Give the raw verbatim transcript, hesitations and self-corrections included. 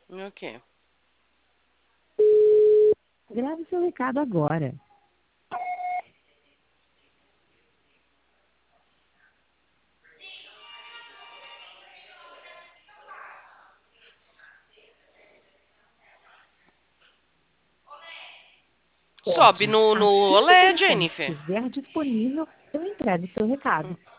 Ok. Grave seu recado agora. Sobe Ótimo. no, no Assim que o Olé, telefone Jennifer. estiver disponível, eu entrego seu recado.